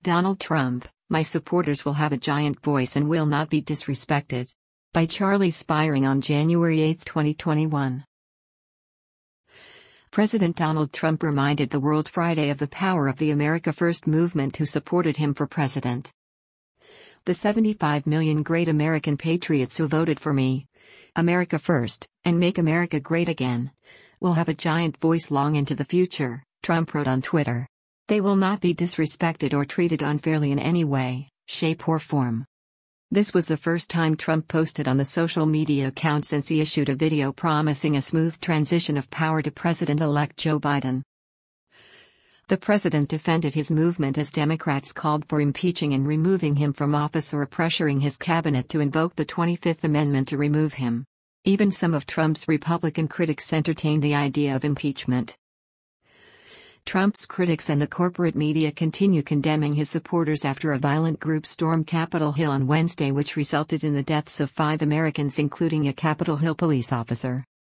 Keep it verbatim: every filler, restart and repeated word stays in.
Donald Trump, my supporters will have a giant voice and will not be disrespected. By Charlie Spiring on January eighth, twenty twenty-one. President Donald Trump reminded the world Friday of the power of the America First movement who supported him for president. The seventy-five million great American patriots who voted for me, America First, and Make America Great Again, will have a giant voice long into the future, Trump wrote on Twitter. They will not be disrespected or treated unfairly in any way, shape or form. This was the first time Trump posted on the social media account since he issued a video promising a smooth transition of power to President-elect Joe Biden. The president defended his movement as Democrats called for impeaching and removing him from office or pressuring his cabinet to invoke the twenty-fifth Amendment to remove him. Even some of Trump's Republican critics entertained the idea of impeachment. Trump's critics and the corporate media continue condemning his supporters after a violent group stormed Capitol Hill on Wednesday, which resulted in the deaths of five Americans, including a Capitol Hill police officer.